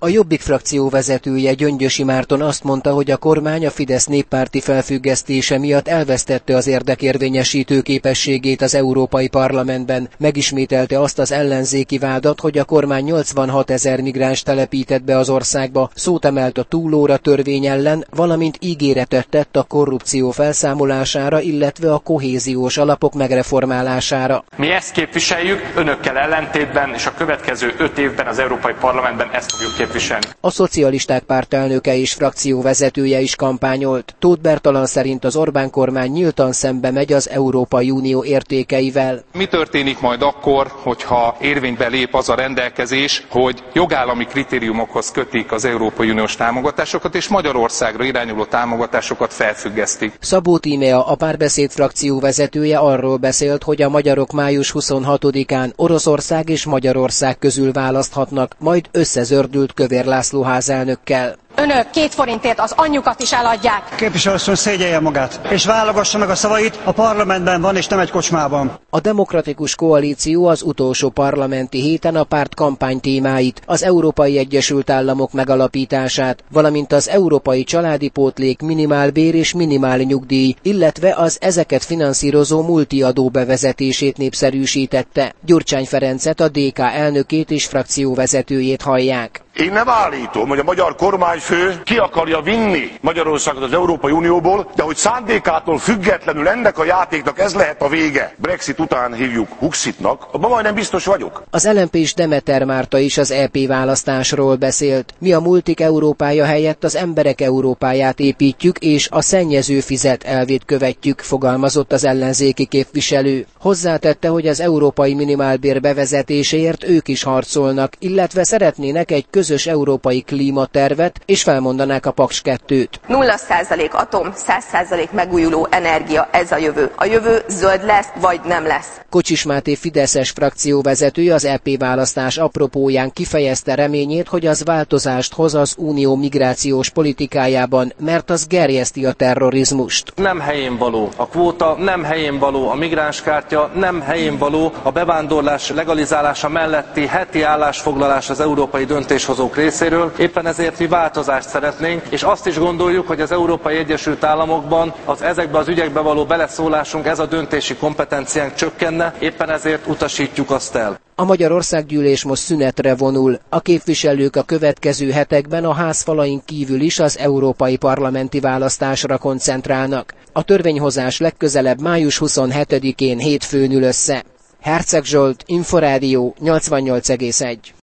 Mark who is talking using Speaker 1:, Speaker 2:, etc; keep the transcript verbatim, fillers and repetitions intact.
Speaker 1: A Jobbik frakció vezetője, Gyöngyösi Márton azt mondta, hogy a kormány a Fidesz néppárti felfüggesztése miatt elvesztette az érdekérvényesítő képességét az Európai Parlamentben. Megismételte azt az ellenzéki vádat, hogy a kormány nyolcvanhat ezer migráns telepített be az országba, szót emelt a túlóra törvény ellen, valamint ígéretet tett a korrupció felszámolására, illetve a kohéziós alapok megreformálására.
Speaker 2: Mi ezt képviseljük, önökkel ellentétben, és a következő öt évben az Európai Parlamentben ezt fogjuk képviselni.
Speaker 1: A Szocialisták pártelnöke és frakcióvezetője is kampányolt. Tóth Bertalan szerint az Orbán kormány nyíltan szembe megy az Európai Unió értékeivel.
Speaker 3: Mi történik majd akkor, hogyha érvénybe lép az a rendelkezés, hogy jogállami kritériumokhoz kötik az Európai Uniós támogatásokat, és Magyarországra irányuló támogatásokat felfüggesztik?
Speaker 1: Szabó Tímea, a Párbeszéd frakció vezetője arról beszélt, hogy a magyarok május huszonhatodikán Oroszország és Magyarország közül választhatnak, majd összezördült Kövér László házelnökkel.
Speaker 4: Önök két forintért az anyjukat is eladják.
Speaker 5: Képviselőasszony szégyelje magát, és válogassa meg a szavait, a parlamentben van, és nem egy kocsmában.
Speaker 1: A Demokratikus Koalíció az utolsó parlamenti héten a párt kampánytémáit, az Európai Egyesült Államok megalapítását, valamint az európai családi pótlék, minimálbér és minimál nyugdíj, illetve az ezeket finanszírozó multiadó bevezetését népszerűsítette. Gyurcsány Ferencet, a dé ká elnökét és frakcióvezetőjét hallják.
Speaker 6: Én nem állítom, hogy a magyar kormányfő ki akarja vinni Magyarországot az Európai Unióból, de hogy szándékától függetlenül ennek a játéknak ez lehet a vége, Brexit után hívjuk Huxitnak, abban majdnem biztos vagyok.
Speaker 1: Az el em pés Demeter Márta is az é pé választásról beszélt. Mi a multik Európája helyett az emberek Európáját építjük, és a szennyező fizet elvét követjük, fogalmazott az ellenzéki képviselő. Hozzátette, hogy az európai minimálbér bevezetéséért ők is harcolnak, illetve szeretnének egy közös európai klímatervet, és felmondanák a Paks kettőt.
Speaker 7: nulla százalék atom, száz százalék megújuló energia, ez a jövő. A jövő zöld lesz, vagy nem lesz.
Speaker 1: Kocsis Máté fideszes frakcióvezető az é pé választás apropóján kifejezte reményét, hogy az változást hoz az unió migrációs politikájában, mert az gerjeszti a terrorizmust.
Speaker 8: Nem helyén való a kvóta, nem helyén való a migránskártya, nem helyén való a bevándorlás legalizálása melletti heti állásfoglalás az európai döntéshozók részéről. Éppen ezért mi változást szeretnénk, és azt is gondoljuk, hogy az Európai Egyesült Államokban az ezekbe az ügyekbe való beleszólásunk, ez a döntési kompetenciánk csökkenne, éppen ezért utasítjuk azt el.
Speaker 1: A Magyar Országgyűlés most szünetre vonul. A képviselők a következő hetekben a házfalain kívül is az európai parlamenti választásra koncentrálnak. A törvényhozás legközelebb május huszonhetedikén hétfőn ül össze. Herceg Zsolt, Inforádió nyolcvannyolc egész egy.